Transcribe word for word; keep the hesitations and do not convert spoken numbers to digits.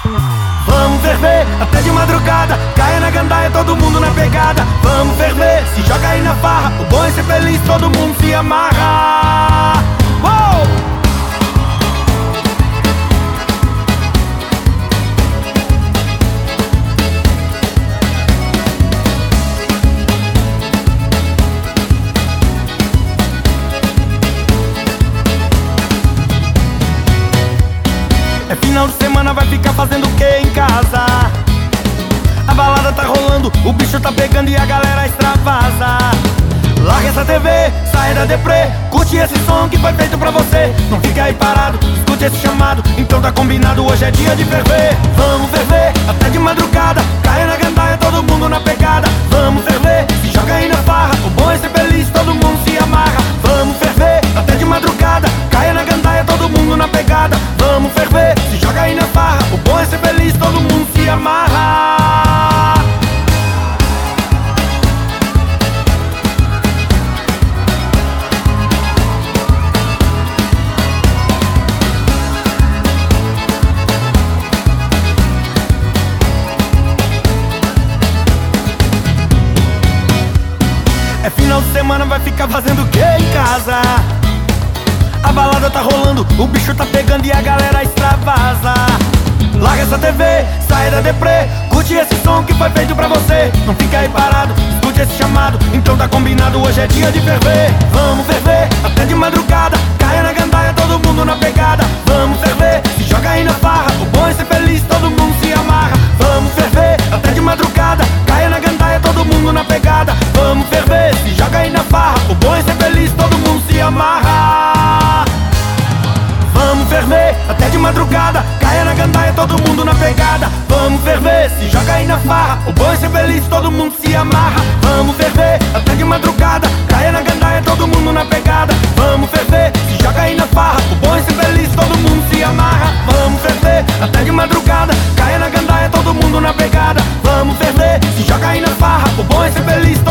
Vamos ferver até de madrugada, caia na gandaia, todo mundo na pegada. Vamos ferver, se joga aí na farra, o bom é ser feliz, todo mundo se amarra. Uou! É final de semana, vai ficar fazendo o que em casa? A balada tá rolando, o bicho tá pegando e a galera extravasa. Larga essa T V, sai da deprê, curte esse som que foi feito pra você. Não fica aí parado, escute esse chamado, então tá combinado, hoje é dia de ferver. Vamos ferver, até de madrugada, caia na gandaia, todo mundo na pegada. Vamos ferver, se joga aí na farra, o bom é ser feliz, todo mundo se amarra. Vamos ferver, até de madrugada, caia na gandaia, todo mundo na pegada. Vamos ferver, se joga aí na farra, o bom é ser feliz, todo mundo se amarra. É final de semana, vai ficar fazendo o que em casa? A balada tá rolando, o bicho tá pegando e a galera extravasa. Larga essa T V, sai da deprê, curte esse som que foi feito pra você. Não fica aí parado, escute esse chamado, então tá combinado, hoje é dia de ferver. Vamos ferver, até de madrugada, caia na gandaia, todo mundo na pegada. Vamos ferver, se joga aí na farra, o bom é ser feliz, todo mundo se amarra. Vamos ferver, até de madrugada, caia na gandaia, todo mundo na pegada. Vamos ferver, se joga aí na farra, o bom é ser feliz, todo mundo se amarra. Vamos ferver, até de madrugada, caia na gandaia, todo mundo na pegada. Vamos ferver, se joga aí na farra, o bom é ser feliz, todo mundo se amarra. Vamos ferver, até de madrugada, caia na gandaia, todo mundo na pegada. Vamos ferver, se joga aí na farra, o bom é ser feliz, todo mundo se amarra. Vamos ferver, até de madrugada, caia na gandaia, todo mundo na pegada. Vamos ferver, se joga aí na farra, o bom é ser feliz,